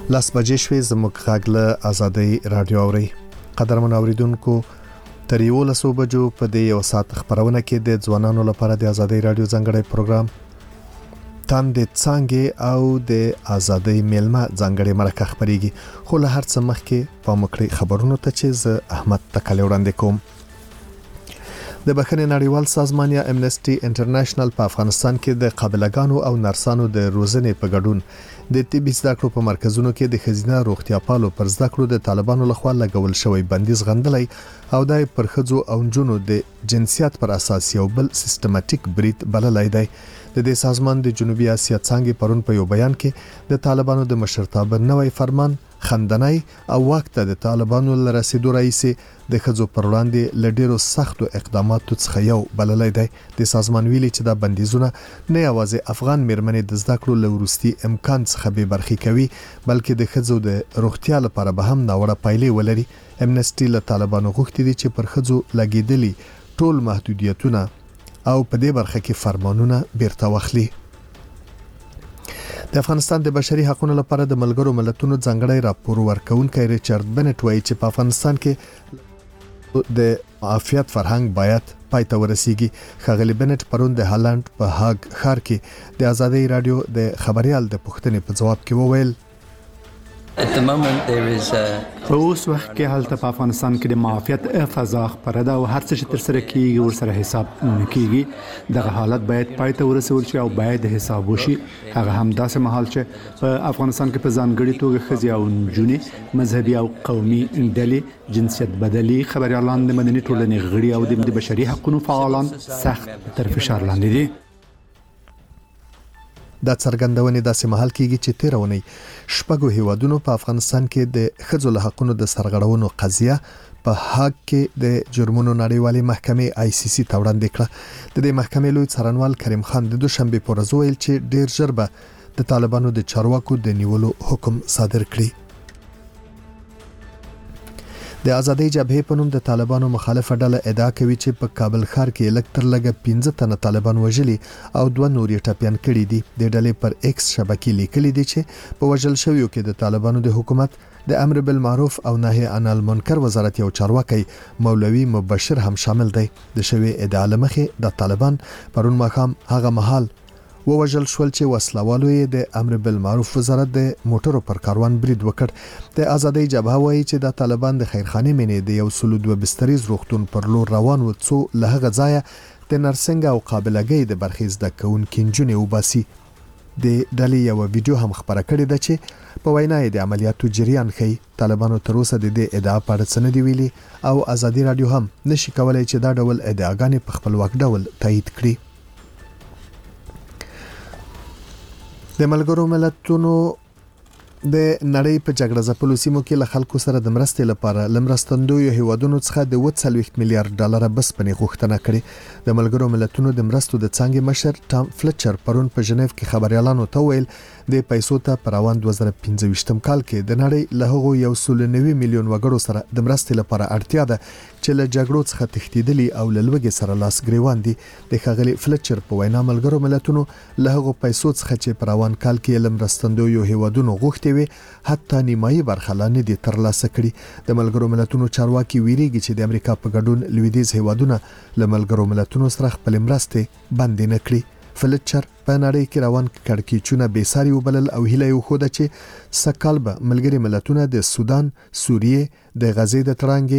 لاس بجې شوې زموږ غږ له آزادۍ رادیو اوري. قدرمن اوریدونکو تر 11 بجو په دې یو ساعت خبرونه کې د ځوانانو لپاره د آزادۍ رادیو ځانګړی پروګرام تان د څنګه او د آزادۍ میلمه ځانګړی مرکه خبريږي. خو له هر څه مخکې په مکړی خبرونو ته چې ز احمد تکلی وړاندې کوم. د بخښنې نړیوال سازمان یا امنسټي انټرنیشنل په افغانستان کې د قابلګانو او نرسانو د روزنې په ګډون د طبي زده کړو په مرکزونو کې د خزینه روغتیا پالو پر زده کړو د طالبانو لخوا لګول شوی بندیز غندلای او د پرخځو او جنونو د جنسیت پر اساس یو بل سیستماتیک برید بللای دی. د دې سازمان د جنوبي اسیا څنګه پرون په یو بیان کې د طالبانو د مشرتابه نوې فرمان خندنای او وخت د طالبانو لرسیدو رئیس د خځو پر وړاندې لډیرو سختو اقداماتو څخه یو بللای دی. د سازمان ویلي چې دا بندیزونه نه یوازې افغان مېرمنې د زده کړو لورستي امکان څخه به برخې کوي بلکې د خځو د روغتیا لپاره به هم ناوړه پایلې ولري. امنسټي له طالبانو غوښتي دي چې پر خځو لګیدلي ټول محدودیتونه او په دې برخه کې فرمانونه بیرته واخلي. د افغانستان د بشري حقوقو لپاره د ملګرو ملتونو ځانګړی راپور ورکونکي ریچارډ بنټ وایي چې په افغانستان کې د عافیت فرهنګ باید پای ته ورسیږي. ښاغلي بنټ پرون د هالند په هاګ ښار کې د آزادۍ رادیو د خبريال د پوښتنې په جواب کې وویل په اوس وخت کې حالت په افغانستان کې د معافیت فضا خبره ده او هر څه چې تر سره کیږي ورسره حساب نه کیږي. دغه حالت باید پای ته ورسول شي او باید حساب وشي. هغه هم داسې مهال چې په افغانستان کې په ځانګړي توګه خزي او جنوني مذهبي او قومي ډلې جنسیت بدلي خبريالان د مدني ټولنې غړي او د بشري حقوقو فعالان سخت تر فشار لاندې دي. دا څرګندونه داسې محل کېږي چې تیرونی شپږو هیوادونو په افغانستان کې د خځو له حقوقو د سرغړونو قضیه په هاګ کې د جرمونو نړیوالې محکمې ICC ته وړاندې کړه. د دې محکمې لوی څارنوال کریم خان د دوشنبه پر ورځ ویل چې ډیر ژر به د طالبانو د چارواکو د نیولو حکم صادر کړي. د آزادۍ جبهې په نوم د طالبانو مخالفه ډله ادعا کوي چې په کابل ښار کې لکټر لګه 15 تنه طالبان وژلي او 2 نور یې ټپيان کړي دي. د ډلې پر ایکس شبکې لیکلي دي چې په وژل شویو کې د طالبانو د حکومت د امر بالمعروف او نهي عن المنکر وزارت یو چارواکي مولوي مبشر هم شامل دی. د شوی ادعا لمخې د طالبان پرون ماښام هغه محل ووجل شول چې وسلوالو یې د امر بالمعروف وزارت د موټرو پر کاروان برید وکړ. د آزادۍ جبهه وایي چې د طالبان د خیرخانه مینې د یو سلو 2 بستریز روغتون پر لور روان و څو له هغه ځایه د نرسنګ او قابلګۍ د برخې زده کوونکو نجونې وباسي. د ډلې یو ویډیو هم خبره کړې ده چې په وینا یې د عملیاتو جریان ښيي. طالبانو تر اوسه د دې ادعا په اړه څه نه دی ویلي او آزادۍ رادیو هم نشي کولای چې دا ډول ادعاګانې په خپلواک ډول تایید کړي. د ملګرو ملتونو د نړۍ په جګړه ځپلو سیمو کې له خلکو سره د مرستې لپاره لمرستندوی هیوادونو څخه د 40 میلیارډ ډالر بسپنې غوښتنه کړې. د ملګرو ملتونو د مرستو د څنګه مشر ټام فلچر پرون په ژنیف کې خبريالانو ته ویل د پیسو ته پر روان 2015 کال کې د نړۍ له هغو 190 میلیون وګړو سره د مرستې لپاره اړتیا ده چې له جګړو څخه تښتیدلي او له لوږې سره لاس ګریوان دي. د ښاغلي فلچر په وینا ملګرو ملتونو له هغو پیسو څخه چې پر روان کال کې لمرستندوی هیوادونو غوښتي وي حتی نیمایي برخه لا نه دي ترلاسه کړي. د ملګرو ملتونو چارواکي ویریږي چې د امریکا په ګډون لویدیځ هیوادونه له ملګرو ملتونو سره خپل مرستې بند نه کړي. فلچر په نړۍ کې روان کړکېچونه بې ساري وبلل او هیله یې وښوده چې سکهال به ملګري ملتونه د سودان، سوریې، د غزې د ترانګې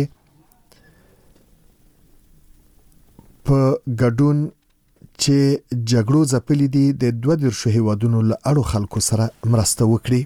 په ګډون چې جګړو ځپلې دي د 12 هیوادونو له اړو خلکو سره مرسته وکړي.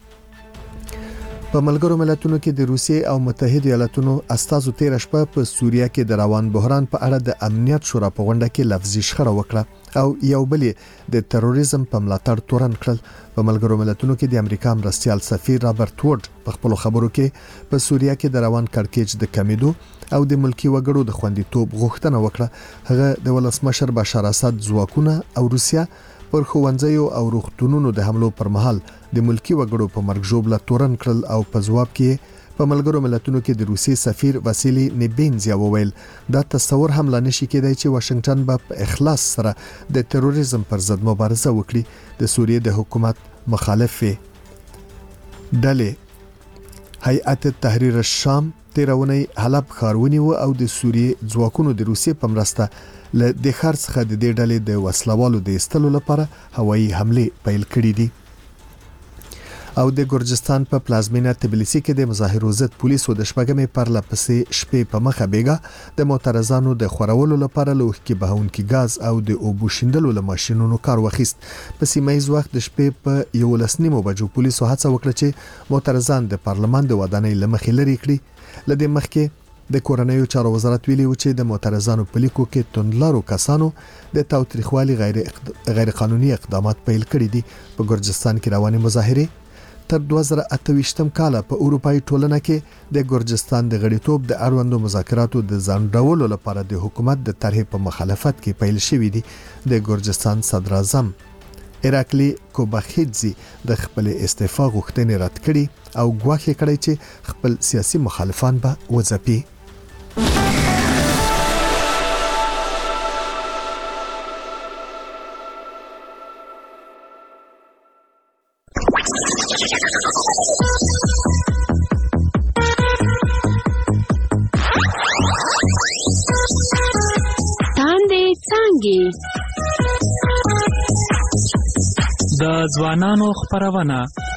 په ملګرو ملتونو کې د روسیې او متحده ایالاتونو استازو تیر شپه په سوریه کې د روان بحران په اړه د امنیت شورا په غونډه کې لفظي شخړه وکړه او یو بل د تروریزم په ملاتړ تورن کړل. په ملګرو ملتونو کې د امریکا مرستيال سفیر رابرټ وډ په خپل خبرو کې په سوریه کې د روان کړکېچ د کمیدو او د ملکی وګړو د خوندیتوب غوښتنه وکړه. هغه د ولسمشر بشار اسد ځواکونه او روسیا پر ښوونځیو او روغتونونو د حملو پر مهال د ملکی وګړو په مرګ ژوبله تورن کړل او په ځواب کې په ملګرو ملتونو کې د روسي سفیر واسیلی نیبینزیا وویل دا تصور هم لا نشي کېدای چې واشنگټن به په اخلاص سره د تروریزم پر ضد مبارزه وکړي. د سوریې د حکومت مخالف ډلې هیئت تحریر الشام تیرونی حلب ښارونی او د سوریې ځواکونو د روسیې په مرسته له د ښار څخه د دې ډلې د وسلوالو د استلو لپاره هوایي حمله پیل کړې دي. او د ګرجستان په پلازمینه تبلیسی کې د مظاهرو ضد پولیسو د شپږمې پرلپسې شپې په مخه بیګا د معترضانو د خورولو لپاره لوخ کې بهونکي غاز او د اوبو شیندلو له ماشينونو کار واخیست. په سیمایي وخت د شپې په 11:30 بجو پولیسو هڅه وکړه چې معترضان د پارلمان د ودانۍ لمخې لري کړي. لدې مخکې د کورنیو چارو وزارت ویلي و چې د معترضانو په لیکو کې توندلارو کسانو د تاوتریخوالي غیر قانوني اقدامات پیل کړي دي. په ګرجستان کې روانې مظاهره تر 2028 کال په اروپאי ټولنه کې د ګرجستان د غړیتوب د اړوندو مذاکراتو د ځانډولو لپاره د حکومت د طرحې په مخالفت کې پیل شوې دي. د ګرجستان صدر اعظم ایراکلی کوباخیدزي د خپل استعفا غوښتنې رد کړې او ګواښ کړی چې خپل سیاسي مخالفان به وځپي. د ځوانانو خبرونه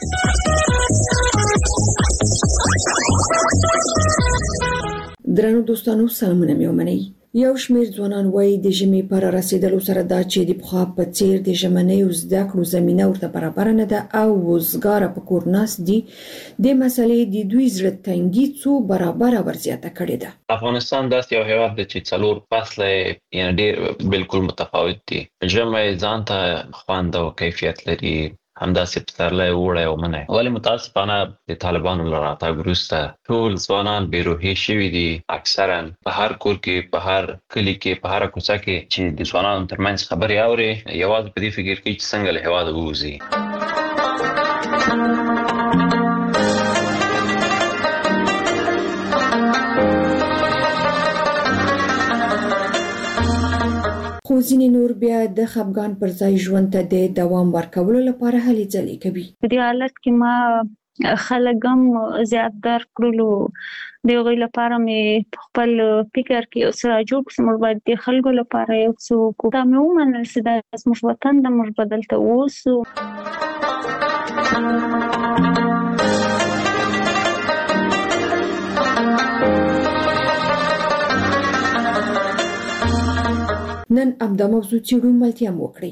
درنو دوستانو سلامونه مې ومنئ. یو شمېر ځوانان وایي د ژمي پر رسیدلو سره دا چې د پخوا په څیر د ژمنیو زده کړو زمينه ورته برابر نه ده او وزګار په کور ناس دي د مسلې د دوی زړه تنګي څو برابر ورزياته کړې ده. افغانستان داسې یو هیواد دی چې څلور فصله یعنی ډېر بالکل متفاوت دي. ژمي ځانته خوند او کیفیت لري، همداسې پسرلی وړی او منی. ولې متاسفانه د طالبانو له راتګ وروسته ټول ځوانان بېروحي شوي دي. اکثرا په هر کور کې، په هر کلي کې، په هر کوڅه کې چې د ځوانانو ترمنځ خبرې اوري، یوازې په دې فکر کوي چې څنګه له هېواده ووځي. خو ځینې نور بیا د خپګان پر ځای ژوند ته د دوام ورکولو لپاره هلې ځلې کوي. په دې حالت کې ما خلګم زیات در کړلو د غوړي لپاره مې خپل فکر کې اوسه جوړ کوم باید د خلکو لپاره یو څه کوم ته ومنل چې د اسمش وطن د مر بدلته اوسو. نن امدا موضوع چیرو ملتیا وکړي.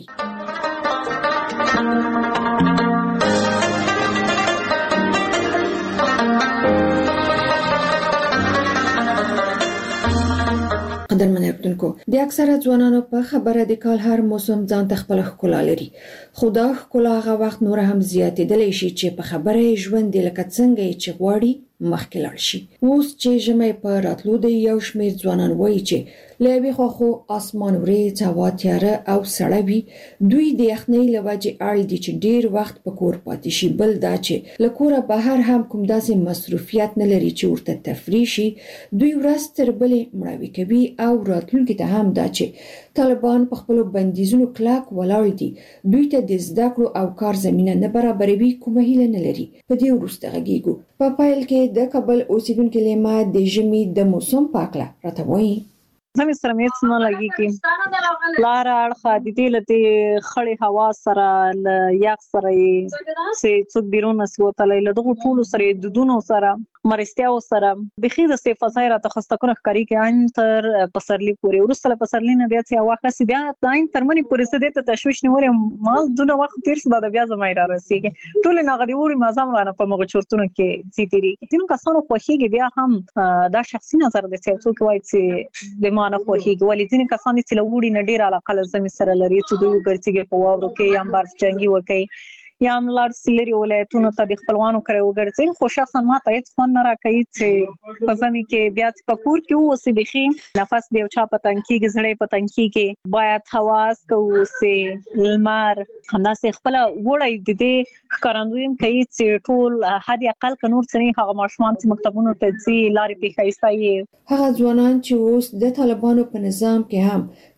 قدرمن اردوونکو د اکثره ځوانانو په خبره د کال هر موسم ځان ته خپل ښکلا لري، خو دا ښکلا هغه وخت نور هم زیاتېدلی شي چې په خبره ژوند لکه څنګه چې غواړي مخکې لاړ شي. اوس چې ژمي په راتلو د یو شمېر ځوانان وایي چې له یوې خوا خو اسمان وریځ، هوا تیاره او سړه وي، دوی د یخنۍ له وجې اړ دي چې ډیر وخت په کور پاتې شي. بل دا چې له کوره بهر هم کوم داسې مصروفیت نه لري چې ورته تفریح شي. دوی ورځ تر بلې مړاوي کوي او راتلونکي ته هم دا چې طالبان په خپلو بندیزونو کلک ولاړ دي، دوی ته د زده کړو او کار زمینه نه برابروي، کومه هیله نه لري. په دې وروسته غږیږو. په پایل کې د کابل اوسیدونکو لیما د ژمي د موسم پاکله راته وایي. زمي سره مې څنګه لګي کې لار اړخه د دې لته خړې هوا سره ل یخ سره سي څوک بیرون وسوتلې له دغه ټول سره د دونو سره مرستیاو سره بخي د استفاده را تخصصونه خاري کې ان تر پسرلی پورې ورسره پسرلی نه بیا چې واخه سي بیا داین ترمنې پورې سده ته تشويش نیولې مال دونه وخت تیر شو د بیا زمای را رسیږي ټول نه غړي وړي مازم رانه په مغه چورتونو کې سيتيري تیم کسانو خوخيږي بیا هم دا شخصي نظر د څوک وایي چې د مانه خوخيږي ولې ځینې کسان چې لوړي نه ډیر علاقه لزمي سره لري چې دوی ګرځي په واورو کې یا بار جنگي وکي یا ملار سلري ولایتونو ته د خپلوانو کړو ګرځي. خو شخصا ما ته هیڅ فن نه راکړي چې په ځمې کې بیا په کور کې اوسې بخي نفس دی او چا پتنګي کې زړې پتنګي کې باید حواس کوو سي المار همداسې خپل وړي د دې کارندویم کوي چې ټول حد اقل ک نور څنګه هغه ماشومان چې مکتبونو ته ځي لارې په خایستایي هغه ځوانان چې اوس د طالبانو په نظام کې هم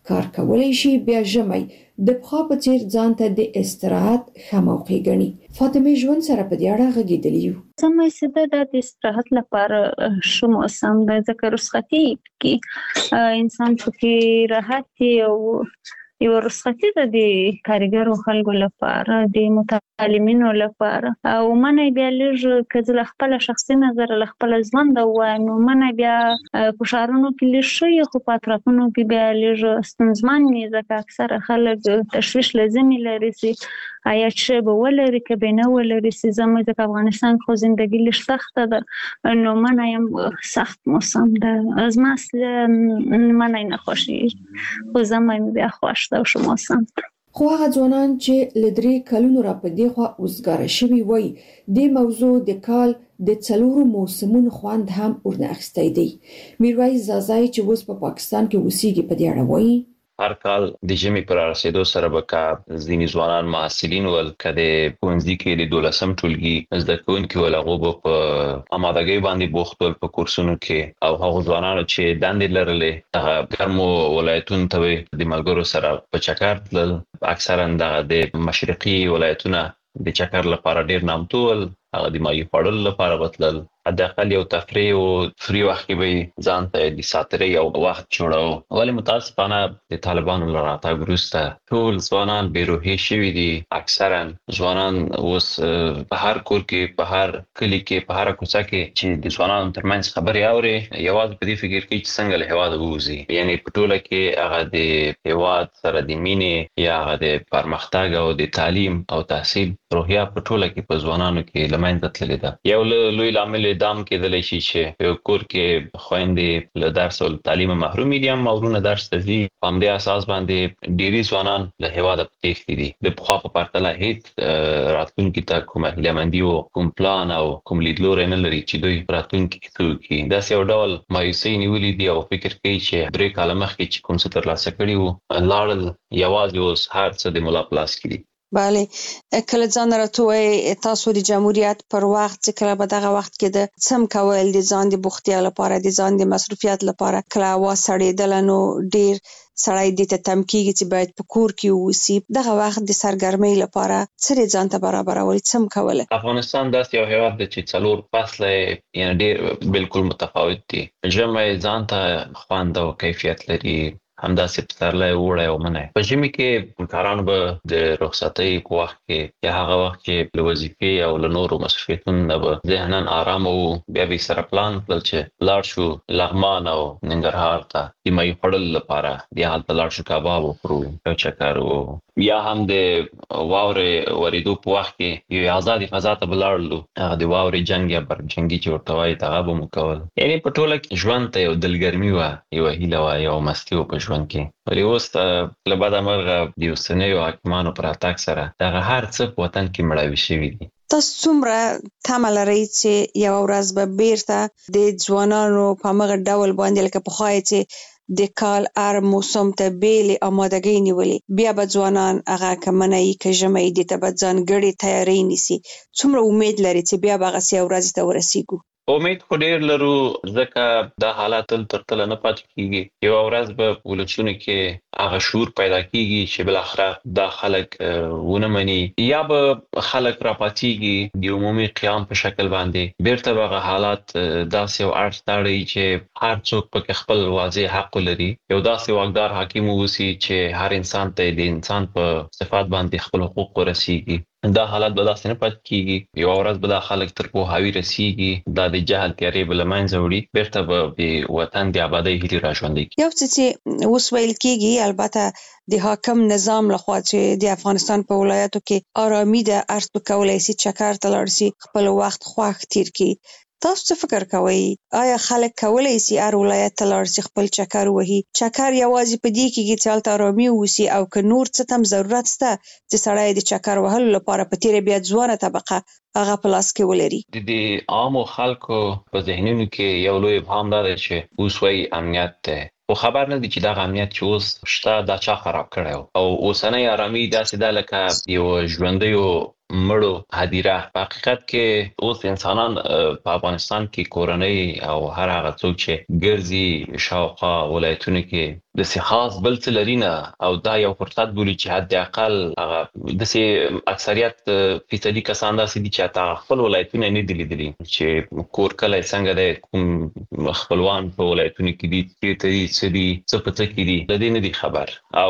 کار کولای شي بیا ژمی د پخوا په څیر ځان ته د استراحت ښه موقع ګڼي. فاطمه ژوند سره په دې اړه غږېدلې یو. سمې سده د استراحت لپاره شو موسم د ذکر رخصتي کې انسان پکې راحت او یو رخصتي د کارګرو خلکو لپاره د متعلمینو لپاره او منه بیا لږ کله خپل شخصي نظر له خپل ژوند او نو منه بیا په شهرونو کې لږ شي خو په اطرافونو کې بیا لږ ستونزمن دي ځکه اکثره خلک تشویش لازمي لري چې آیا چې به ولري که نه ولري چې زموږ د افغانستان خو ژوندۍ لږ سخته ده نو منه يم سخت موسم ده از مسله منه نه خوشي خو زموږ بیا خوش دا شو موسم. خو هغه ځوانان چې لدري کلونو را په دی خو اوسګار شوی وای د موضوع د کال د څلورو موسمونو خوند هم ورناخستی دی. میرویس زازای چې اوس په پاکستان کې اوسېږي په دې اړه وایي هر کال د ژمي پر رسیدو سره به کا ځینې ځوانان محصلین ول کده پونځي کې د 12م ټولګي زده کوونکي ول هغه په آمادګۍ باندې بوخت ول په کورسونو کې او هغه ځوانانو چې دندې لرلې هغه ګرمو ولایتونو ته د ملګرو سره په چکر تلل اکثرا د مشرقي ولایتونو د چکر لپاره ډیر نامتو ول هغه د مایي پړل لپاره وتلل حداقل یو تفریح او فری وخت کې به ځان ته د ساتري او وخت جوړاو ولی متاسفانه د طالبانو لراتګ وروسته ټول ځوانان بیروهي شوي دي اکثرا ځوانان اوس په هر کور کې په هر کلی کې په هر کوڅه کې چې د ځوانانو ترمنځ خبري اوري یوازې په دې فکر کې چې څنګه له هوا ووځي یعنی په ټوله کې هغه د هوا سره د مینې یا هغه د پرمختګ او د تعلیم او تحصیل روحیه په ټوله کې په ځوانانو کې لمنځه تللې ده یو لوی لامل دام کېدلی شي چې یو کور کې خويندې له درس او تعلیم محروم دي هم مورونه درس ته ځي په همدې اساس باندې ډېری ځوانان له هیواده تښتي دي د پخوا په پرتله هیڅ راتلونکي ته کومه هیله‌مندي او کوم پلان او کوم لیدلوری نه لري چې دوی راتلونکي کې څه وکړي داسې یو ډول مایوسۍ نیولې دي او فکر کوي چې 3 کاله مخکې چې کوم څه ترلاسه کړي وو لاړل یوازې اوس هر څه د ملا پلاس کړي بله کله ځان راټوي تاسو د جمهوریت پر وخت چې کله به دغه وخت کې د سم کول د ځان د بوختیا لپاره د ځان د مصرفیت لپاره کله وا سړېدل نو ډیر سړی د تمکیږي چې باید په کور کې ووسی دغه وخت د سرګرمۍ لپاره څه ځان ته برابرول سم کوله افغانستان داسې یو هیواد دی چې څلور فصله یعنی ډیر بالکل متفاوت دي ژمی ځان ته خوند او کیفیت لري همداسې پسرلی اوړی او منی په ژمي کې کارانو به د رخصتۍ په وخت کې یا هغه وخت چې له وظیفې او له نورو مسؤلیتونو نه به ذهناً آرام وو بیا به سره پلان کړل چې لاړ شو لغمان او ننګرهار ته د مایي خوړلو لپاره بیا هلته لاړ شو کباب وخورو یو چکر وو یا هم د واورې ورېدو په وخت کې یو ازادي فضا ته به لاړلو هغه د واورې جنګ یا برجنګي چې ورته وایي هغه به مو کول یعنی په ټوله کې ژوند ته یو دلګرمي وه یوه هیله وه یوه مستي وه په ژوند کې ولې اوس له بده مرغه د اوسنیو حاکمانو پر راتګ سره دغه هر څه په وطن کې مړاوي شوي دي تاسو څومره تمه لرئ چې یو ورځ به بیرته د ځوانانو په مغه ډول باندې لکه په خوای چې د کال هر موسم ته بیلې آمادګۍ نیولې بیا به ځوانان هغه کمنۍ کې ژمي د ته به ځانګړې تیاری نیسي څومره امید لري چې بیا به هغه څه ورځ ته ورسیږو امید خو ډیر لرو ځکه دا حالات تل نه پاتې کیږي یو ورځ به ولسونو کې هغه شعور پیدا کیږي چې بل اخره دا خلک ونه مني یا به خلک را پاتېږي د عمومي قیام په شکل باندې بیرته به حالات داسې او ارتاړي چې هر څوک په خپل واضح حق لري یو داسې واقدار حاکم ووسی چې هر انسان ته د انسان په صفات باندې خپل حقوق ورسیږي دا حالت به داسې نه پاتې کیږي یو ورځ به دا خلک تر پوهاوي رسیږي دا د جهل تیارې به له منځه وړي بیرته به د وطن د آبادۍ هیلې راژوندۍ کړي یو څه چې اوس ویل کیږي البته د حاکم نظام لخوا چې د افغانستان په ولایتو کې آرامي ده ارتو کولای شي چکر ته لاړ شي خپل وخت خوښ تیر کړي تاسو څه فکر کوئ آیا خلک کولای شي هر ولایت ته لاړ شي خپل چکر وهي چکر یوازې په دې کې چې هلته آرامي ووسي او که نور څه هم ضرورت شته چې سړی د چکر وهلو لپاره په تیره بیا ځوانه طبقه هغه په لاس کې ولري د عامو خلکو په ذهنونو کې یو لوی ابهام دا دی چې اوس وایي امنیت دی خو خبر نه دي چې دا امنیت چې اوس شته دا چا خراب کړی او اوسنۍ آرامي داسې ده لکه یو ژوندیو مړو هدیره په حقیقت کې اوس انسانان په افغانستان کې کورنۍ او هر هغه څوک چې ګرځي شاوخوا ولایتونو کې د خاص بل څه لري نه او دا یو فرصت بولي چې حد اقل هغه د سي اکثریت فیصدي کسان دا سدي چې تا خپل ولایتونه نه دي لیدلي چې کور کله څنګه د کوم خپلوان په ولایتونو کې دي چې سدي څه پته کې دي د دې نه دي خبر او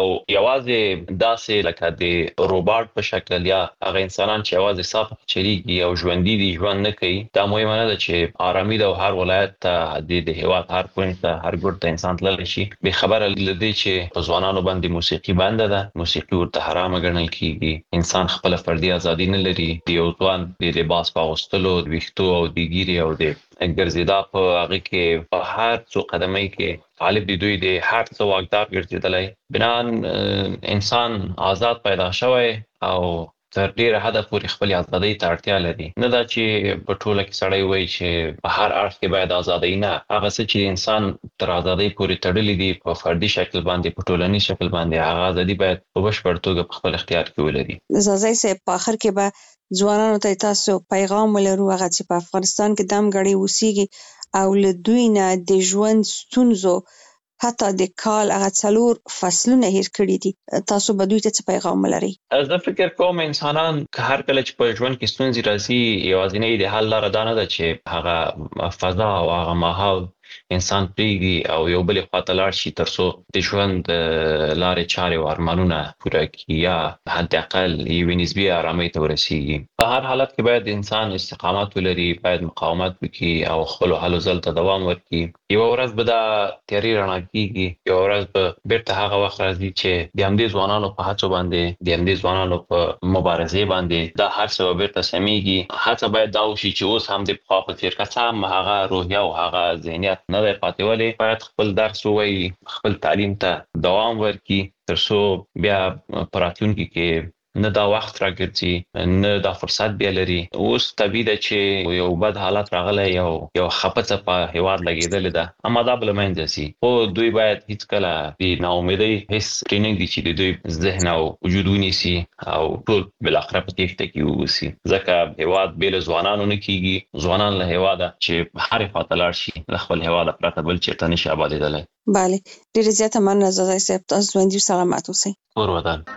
یوازې داسې لکه د روباټ په شکل یا هغه انسانان چې یوازې صاف چریږي او ژوندۍ دي ژوند نه کوي دا مهمه نه ده چې آرامي د هر ولایت ته د هیواد هر پوینټ ته هر ګوټ ته انسان تللی شي به خبره لدی چې په ځوانانو باندې موسیقي بنده ده موسیقي ورته حرام ګڼل کیږي انسان خپل فردي ازادي نه لري د یو ځوان د لباس په اغوستلو د ویښتو او د ګیري او د ګرځیدا په هغه کې په هر څو قدمي کې طالب دی دوی د هر څو واقدار ګرځیدلای بنان انسان آزاد پیدا شوی او تر ډیره حد پورې خپل ازادۍ ته اړتیا لري نه دا چې په ټوله کې سړی وایي چې په هر اړخ کې باید ازادۍ نه هغه څه چې انسان تر ازادۍ پورې تړلې دي په فردي شکل باندې په ټولنیز شکل باندې هغه ازادي باید په بشپړ توګه په خپل اختیار کې ولري زازای سه په اخر کې به ځوانانو ته تاسو پیغام ولرو هغه چې په افغانستان کې دمګړی وسیږي او له دوی نه د ژوند ستونزو حتی د کال هغه څلور فصلونه هیر کړی دي تاسو به دوی ته څه پیغام ولرئ زه فکر کوم انسانان که هر کله چې په ژوند کې ستونزې راځي یوازینی د حل لاره دا نه ده چې هغه فضا او هغه ماحول انسان پریږدي او یو بل خواته لاړ شي ترڅو د ژوند لارې چارې او ارمانونه پوره کړي یا حد اقل یوې نسبي آرامۍ ته ورسیږي په هر حالت کې باید انسان استقامت ولري باید مقاومت وکړي او خپل هلو ځل ته دوام ورکړي یو ورځ به دا تیاری رڼا کیږي یو ورځ به بیرته هغه وخت راځي چې د همدې ځوانانو په هڅو باندې د همدې ځوانانو په مبارزې باندې دا هر څه بیرته سمېږي هڅه باید دا وشي چې اوس هم د پخوا په څېر که څه هم هغه روحیه او هغه ذهنیت نه دی پاتې ولی باید خپل درس ووایي خپل تعلیم ته دوام ورکړي ترڅو بیا په راتلونکي کې نه دا وخت راګرځي نه دا فرصت بیا لري اوس طبیعي ده چې یو بد حالت راغلی یو خپڅه په هیواد لګېدلې ده اما دا بل منځ سي خو دوی باید هیڅ کله د ناامیدۍ هیڅ ټریننګ دي چې د دوی ذهن او وجود ونیسي او ټول بل اخره په تېښته کې ووسي ځکه هیواد بې له ځوانانو نه کیږي ځوانان له هیواده چې هرې خواته لاړ شي له خپل هیواده پرته بل چېرته نشي آبادېدلی بله ډېره زیاته مننه زازای صاحب تاسو ژوندي او سلامت اوسئ کور ودان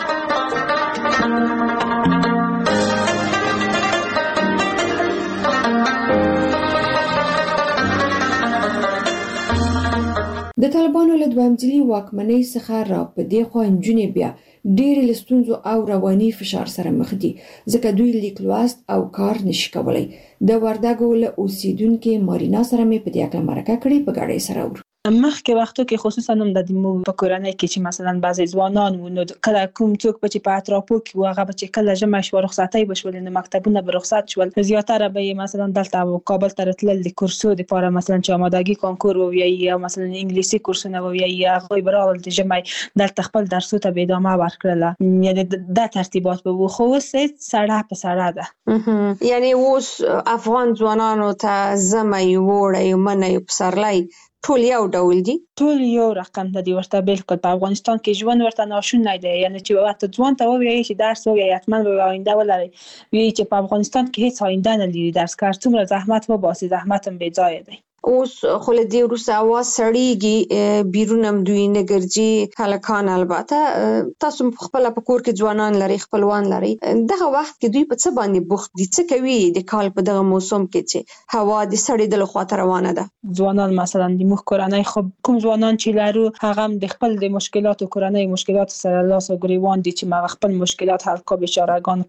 د طالبانو له دویم ځلي واکمنۍ څخه را په دې خوا نجونې بیا ډېرې له ستونزو او رواني فشار سره مخ دي ځکه دوی لیک لوست او کار نشي کولی د وردګو له اوسیدونکو مارینا سره مې په دې اړه مرکه کړې په ګډه سره ور مخکې وختو کې خصوصا هم د مو په کورنۍ کې چې مثلا بعضی ځوانان نو کله کوم څوک په اطرافو کې هغه چې کله جمع شو رخصتۍ بشول نو مکتبونه به رخصت شول زیاتره به مثلا دلته کابل ته تلل د کورسو لپاره مثلا چې آمادګي کانکور وویي یا مثلا انګلیسي کورسونه وویي یا غوي برال د جمع دلته خپل درسو ته به ادامه ورکړل یعنی د ترتیبات به خو سړه په سړه ده یعنی اوس افغان ځوانانو ته زمي وړي منې پسرلای ټول یو ډول دي ټول یو رقم دي ورته بالکل په افغانستان کې ژوند ورته ناشونی دی یعنی چې وخت ځوان ته وایي چې درس وایي حتما به آینده ولري وی چې په افغانستان کې هیڅ آینده نه لري درس کار څومره زحمت وباسي زحمت هم بې ځای دی اوس خو له دې وروسته اواز سړیږي بیرون هم دوی نه ګرځي هلکان البته تاسو خپل په کور کې ځوانان لري خپلوان لري دغه وخت کې دوی په څه باندې بوخت دي څه کوي د کال په دغه موسم کې چې هوا د سړېدلو خواته روانه ده ځوانان مثلا د مخ کورنۍ خو کوم ځوانان چې لرو هغه هم د خپل د مشکلات کورنۍ مشکلات سره لاس او ګریوان دي چې ما خپل مشکلات حل کوي بیچارهګان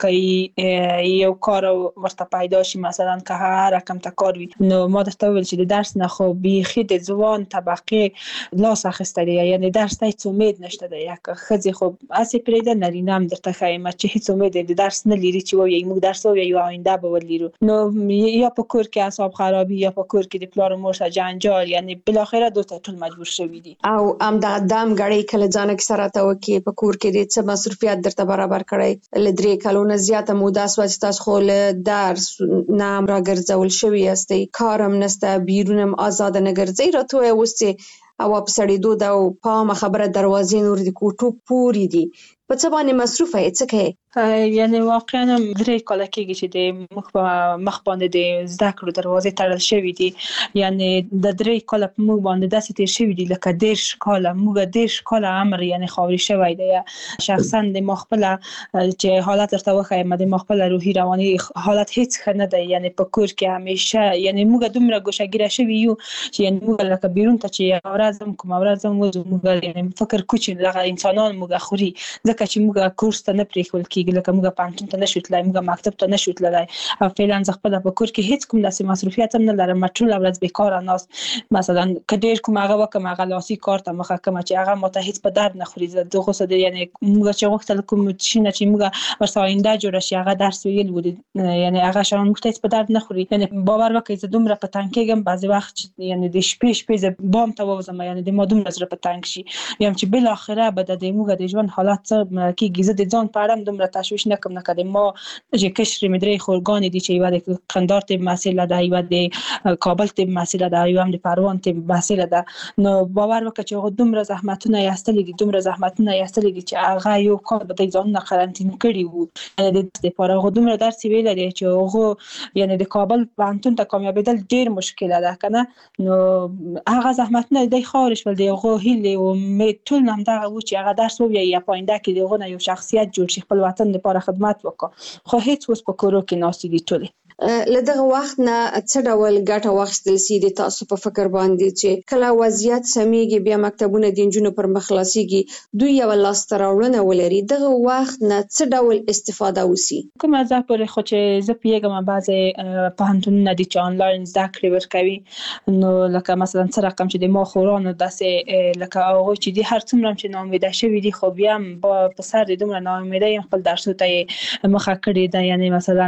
کوي یو کار ورته پیدا شي مثلا که هر رقم تا کار وي نو ما درته ویل چې درس نه خو بیخي د ځوان طبقه لاس اخیستلی یعنی درس ته هیڅ امید نشته ده یک خځې خو اسی پرېده نارینه هم درته ښایم چې هیڅ امید د درس نه لري چې وایي موږ درس وایو آینده به ولرو نو یا په کور کې اعصاب خرابي یا په کور کې د پلار او مور سره جنجال یعنی بل اخره دوی ټول مجبور شوي دي او ام د دم غړي کله ځان کې سره ته وکي په کور کې د څه مصرفيات درته برابر کړي لدري کلونه زیاته موده سوځ تاسو خو له درس نام را ګرځول شوی استي کارم نسته بیرونم آزاد نه ګرځي راته اوسه او په سړې دوه او پام خبره دروازې نور د کوټو پوری دي په څه باندې مصروفه یې څه کوي یعنی واقعا درې کال کېږي چې د مخ باندې د زده کړو دروازې تړل شوې دي. یعنی د درې کال په موږ باندې داسې تیر شوې دي لکه 10 کال موږ 10 کال عمر یعنی خاوري شوی دی. شخصا د مخبل چې حالت درته وخایم د مخبل روحي رواني حالت هیڅ ښه نه دی. یعنی په کور کې همیشه یعنی موږ دومره ګوشګیره شوی یو چې یعنی موږ لکه بیرون ته چې اورازم کوم اورازم موږ یعنی فکر کوچ لغه انسانان موږ خوري ځکه چې موږ کورس ته نه پریښول کېږي لکه موږ پانتون ته نشو تلای موږ مکتب ته نشو تلای او فعلا خپل په کور کې هیڅ کوم داسې مصروفیت هم نه لرم. ټول ورځ بیکاره ناس مثلا کډیر کوم هغه وکم هغه لاسي کار ته مخه کوم چې هغه ماته هیڅ په درد نه خوري. دغه څه دی یعنی موږ چې وختل کوم شینه چې موږ ورساینده جوړ شي هغه درس ویل ودی یعنی هغه شان موږ ته په درد نه خوري. یعنی باور وکړئ چې دومره په تنګ کېږم بعضی وخت یعنی د شپې بام ته وځم یعنی د مادوم نظر په تنګ شي یم چې بل اخره به د موږ د ژوند حالات کېږي. زه د ځان په اړه دومره تشویش نکم نه کړم. ما چې کشر مدري خورګان دي چې یو د قندار ته مسئله ده یو د کابل ته مسئله ده یو هم د پروان ته مسئله ده. نو باور وکړه چې هغه دومره زحمتونه یاستلې دي چې هغه یو کال به د ځان نه قرنټین کړی وو د پاره دومره درس ویل دي چې هغه یعنی د کابل پانتون ته کامیابیدل ډیر مشکل ده کنه. نو هغه زحمتونه د خارج ول دی هغه هیله او ټول هم دا و چې هغه درس وي یا پاینده کې دغه یو شخصیت جوړ شي خپل وطن لپاره خدمت وکړي. خو هیڅ اوس په کورو کې ناسي دي ټول. لدغه وخت نه څه ډول ګټه واخیستل سي د تاسو په فکر باندې چې کله وضعیت سميږي بیا مکتبونه د جنونو پر مخلاصيږي دوی یو لاس تراوړنه ولري دغه وخت نه څه ډول استفاده وسی؟ کوم ځکه پر خو چې زه پیګم بعضی پوهنتونونه دي چې آنلاین زده کړې ورکوي. نو لکه مثلا څه رقم چې د ما خورانو داسې لکه هغه چې د هر څومره چې ناامیده شوی دي خو بیا په سر د دومره ناامیده خپل درسو ته مخه کړی ده. یعنی مثلا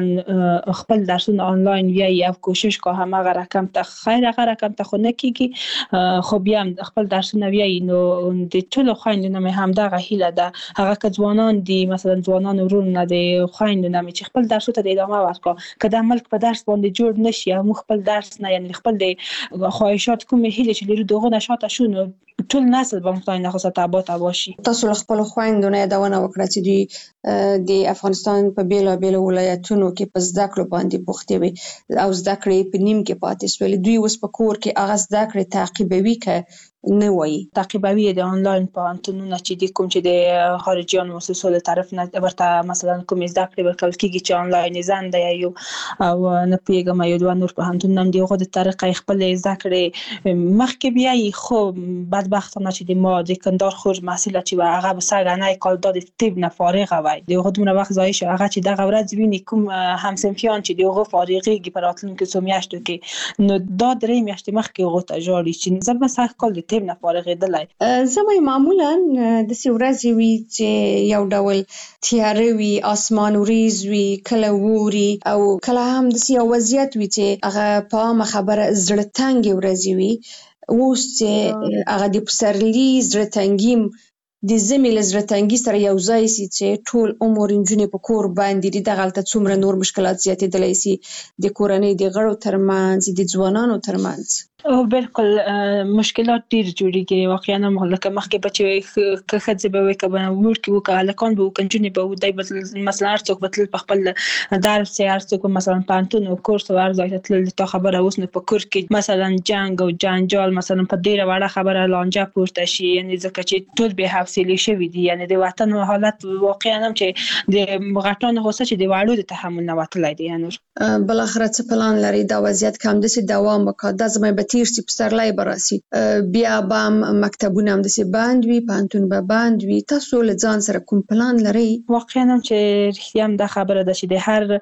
خپل درسونه آنلاین یا کوشش که همه رقم ته خیر هغه رقم ته خو نه کیږي خو بیا خپل درسونه وی نو د ټول خويندونو مې هم دغه هیله ده هغه که ځوانان دي مثلا ځوانان ورونه دي خويندونو مې چې خپل درسو ته ادامه ورکړي کله ملک په درس باندې جوړ نشي او خپل درس نه یعنی خپل د خواهشات کوم هیله چې لري دغه نشاط شونه ټول نسل به مخای نه خاصه تابوت واشي. تاسو خپل خويندونو یادونه وکړه چې دوی د افغانستان په بیلابیل ولایتونو کې په زده کړو باندې بوختي وي او زده کړې په نیم کې پاتې شول. دوی اوس په کور کې هغه زده کړې تعقیبوي که نه وایي تعقیبوي د آنلاین پوهنتونونه چې د کوم چې د خارجيان مؤسسو له طرف نه ورته مثلا کوم زده کړې ورکول کېږي چې آنلاین زنده یو او نه پیګم یو دوه نور پوهنتونونه دی غو د طریقې خپل زده کړې مخکې بیا خو بدبختانه چې د ما د کندار خور مسئله چې هغه به سګنای کال د طب نه فارغ وای د غوډمره وخت ځای شو هغه چې دغه ورځ ویني کوم همسنفیان چې دغه فارغيږي پر راتلونکو څو میاشتو کې نو دا درې میاشتې مخکې غوته جوړی چې زما سخت کال د طب نه فارغېدلای. زما معمولا د سورازي وی چې یو ډول تیارې وی اسمان وریز وی کله ووري او کله هم د سیاو وضعیت وی چې هغه په خبره زړه تنګ ورځي وی اوس چې هغه د پسرلی زړه تنګیم د زميل زړه تنګي سره یو ځای سي چې ټول عمر انجونې په کور باندې د غلطه څومره نور مشکلات زیاتېدلای سي د کورنۍ د غړو ترمنځ د ځوانانو ترمنځ. او بالکل مشکلات ډیر جوړیږي واقعا مخکې مخکې بچي که خځه به وي کبه ورکی وکړه لکان به کنجونی به ودای مثلا ارڅوک بتل په خپل درس ارڅوک مثلا پانتون او کورس ورځي تل ته خبره اوس نه په کور کې مثلا جنگ او جنجال مثلا په ډیره وړه خبره لانجه پورته شي یعنی ځکه چې ټول به حوصله شوي دي یعنی د وطن حالت واقعا هم چې د غټانو غوسه چې د واړو د تحمل نه وتلای دي یعنی بل اخر څه پلان لري دا وضعیت کم د دوام وکړه د زمې تیر سی پسرلای براسي بیا بام مکتبونه هم د سی باند وی پانتون به باند وی تاسو له ځان سره کوم پلان لري؟ واقعا هم چې رښتیا هم د خبره ده چې د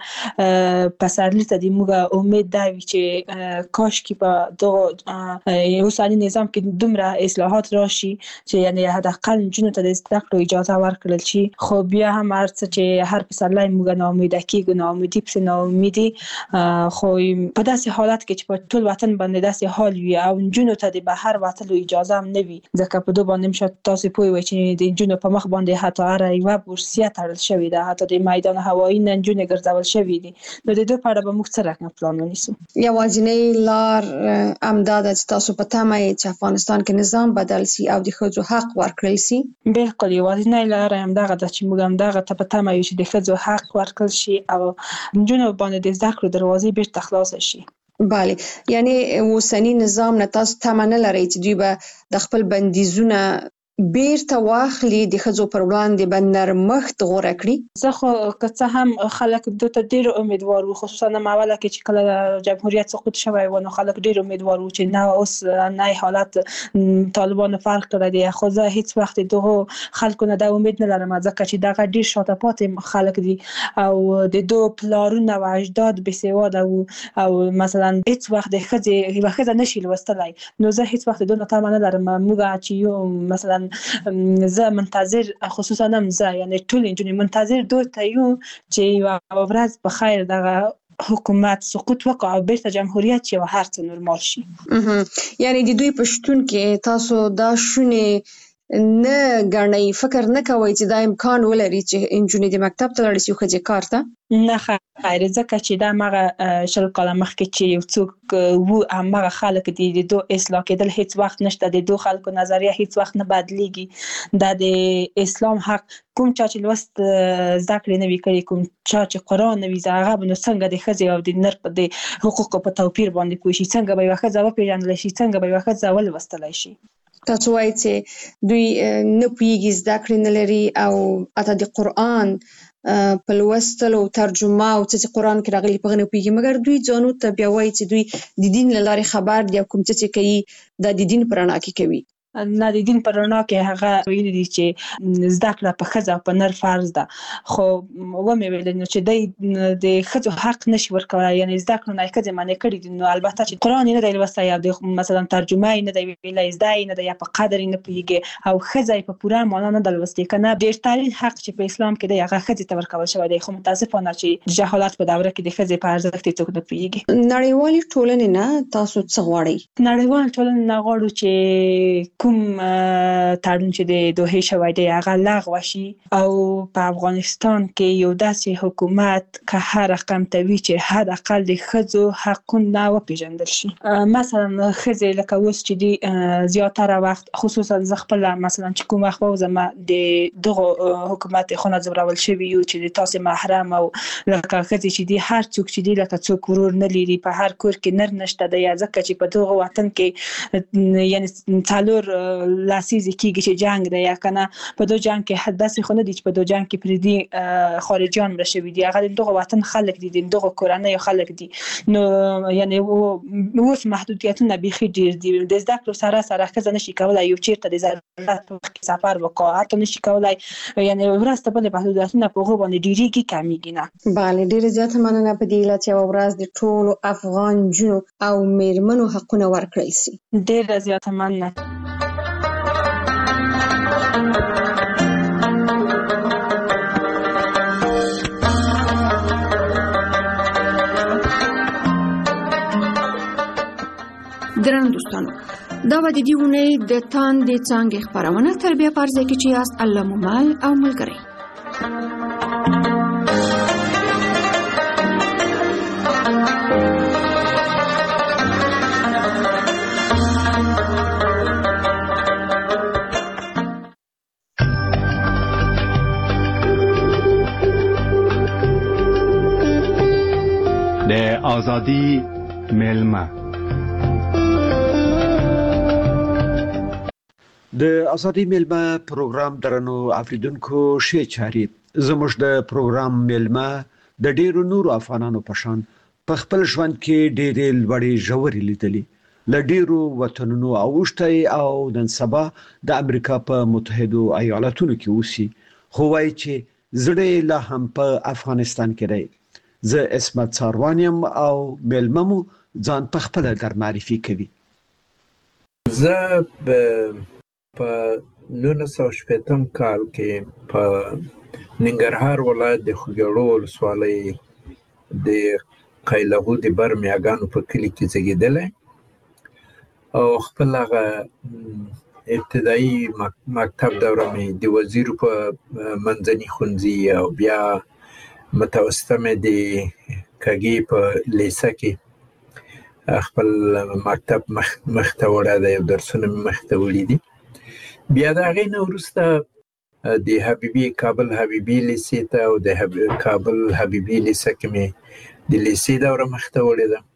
هر پسرلی ته د موږ امید دا وي چې کاش کې په دغه اوسنی نظام کې دومره اصلاحات راشي چې یعنی حداقل جنونو ته د زده کړو اجازه ورکړل شي. خو بیا هم ارڅ چې هر پسرلی موږ ناامیده کیږو ناامیدي په ناامیدي خو په داسې حالت کې چې په ټول وطن باندې داسې حال وي او جنونو ته د بهر وتلو اجازه هم نه وي ځکه په دوه باندې مشه تاسو پوي وای چې د جنونو په مخ باندې حتی هر یو بورسیه تړل شوی ده حتی د میدان هوایی نه جنونو ګرځول شوی دي نو د دوه په اړه به موږ څه رقم پلان ونیسو یوازینی لار امداد چې تاسو په تمه چې افغانستان کې نظام بدل سي او د ښځو حق ورکړل سي بالکل یوازینی لار هم دغه د چې موږ هم دغه ته په تمه یو چې د ښځو حق ورکړل شي او جنونو باندې د زده کړو دروازې بیرته خلاص شي بله یعنی اوسنی نظام نه تاسو تمه نه لرئ چې دوی به د خپل بندیزونه بیرته واخلي د ښځو پر وړاندې به نرمښت غوره کړي زه خو که څه هم خلک دته ډېر امیدوار وو خصوصا اوله کې چې کله جمهوریت سقوط شوی و نو خلک ډېر امیدوار وو چې نه اوس نه حالت طالبانو فرق کړی دی خو زه هیڅ وخت دغه خلکو نه د امید نه لرم ځکه چې دغه ډېر شاته پاتې خلک دي او د دوه پلارونه او اجداد بېسواده وو او مثلا هیڅ وخت د ښځې نشي لوستلی نو زه هیڅ وخت دونه تمه نه لرم موږ چې یو مثلا زه منتظر خصوصا هم زه یعنی ټول انجونې منتظر دوی ته یو چې یو ورځ په خیر دغه حکومت سقوط وکړي او بیرته جمهوریت شي او هر څه نورمال شي یعنی د دوی په شتون کې تاسو دا شونې نه ګڼئ فکر نه کوئ چې دا امکان ولري چې انجونې د مکتب ته لاړې شي او ښځې کار ته نه خیر ځکه چې دا مغه شل کاله مخکې چې یو څوک وو هغه خلک دي د دوه اصلاح کېدل هیڅ وخت نشته د دوه خلکو نظریه هیڅ وخت نه بدلیږي دا د اسلام حق کوم چې لوست زده کړې نه وی کړی کوم چې قرآن نه وی زغه بنو څنګه د ښځې او د نر په د حقوقو په توپیر باندې کوي چې څنګه به یو ښځه وپیژندل شي څنګه به یو ښځه ولوستلی شي تاسو وایئ چې دوی نه پوهیږي زده کړې نه لري او حتی د قرآن په لوستلو ترجمه او څه قرآن کې راغلي په غنه پوهیږي مګر دوی ځانو ته بیا وایي چې دوی د دین له لارې خبر دي او کوم څه کوي د دین پر رڼا کې کوي نه د دین پر رڼا کې هغه ویلي دي چې زده کړه په ښځه او په نر فرض ده خو ومې ویل نو چې د ښځو حق نشي ورکولی یعنی زده کړو نه ښځې منع کړي دي نو البته چې قرآن یې نه دی لوستی یا د مثلا ترجمه یې نه دی ویلی زده یې نه دی یا په قدر یې نه پوهېږي او ښځه یې په پوره معنا نه ده لوستې که نه ډېرترین حق چې په اسلام کې دی هغه ښځې ته ورکول شوی دی خو متاسفانه چې جهالت په دوره کې د ښځې په ارزښت یې څوک نه پوهېږي نړیوالې ټولنې نه تاسو څه غواړئ نړیوال ټولنې نه غواړو چې کوم تړون چې د دوحې شوی دی هغه لغوه شي او په افغانستان کې یو داسې حکومت که هر رقم ته وي چې حد اقل د ښځو حقونه وپېژندل شي مثلا ښځې لکه اوس چې دي زیاتره وخت خصوصا زه خپله مثلا چې کوم وخت ووځم د دغو حکومت خونه ځورول شوي یو چې د تاسې محرم او لکه ښځې چې دي هر څوک چې دي لکه څوک ورور نه لري په هر کور کې نر نشته دی ځکه چې په دغه وطن کې یعنی څلور لسیزې کېږي چې جنګ دی یا که نه په دو جنګ کې داسې خو نه دي چې په دو جنګ کې پردي خارجیان مړه شوي دي هغه د دغه وطن خلک دي د دغه کورنیو خلک دي نو یعنی اوس محدودیتونه بیخي ډېر دي د زده کړو سره سره ښځه نشي کولی یو چېرته د ضرورت په وخت کې سفر وکړي حتی نشي کولی یعنی ورځ ته بلې محدودیتونه په هغو باندې ډېرېږي کمیږي نه بله ډېره زیاته مننه په دې علت یوه ورځ د ټولو افغان نجونو او مېرمنو حقونه ورکړل سي ډېره زیاته مننه درنو دوستانو دا به د دې اونۍ د تاندې څانګې خپرونه تر بیا په هر ځای کې چې یاست الله مو مل او ملګری د آزادی ملمه د ازادي ملمه پروګرام درنو اوریدونکو شې چاري زموږ د پروګرام ملمه د ډیرو نورو افغانانو په شان په خپل ژوند کې ډېرې لوړې ژورې لیدلې ل ډیرو وطنونو اوشتي او د سبا د امریکا په متحده ایالاتونو کې اوسي خو وايي چې زړه لا هم په افغانستان کې دی زه اسمت ساروانیم او ملممو ځان په خپل در معرفي کوي زه په 1980 کال کې په ننګرهار ولایت د خوګړو ولسوالۍ د قایلهو د برمیاګانو په کلی کې زیږیدلی او خپل هغه ابتدایي مکتب دوره مې د وزیر په منځني ښوونځي او بیا متوسطه مې د کږي په لیسه کې خپل مکتب مخته وړی دی او درسونه مې مخته وړي دي. بیا د هغې نه وروسته د کابل حبیبي لیسې ته او د کابل حبیبي لیسه کې مې د لیسې دوره مخته وړې ده.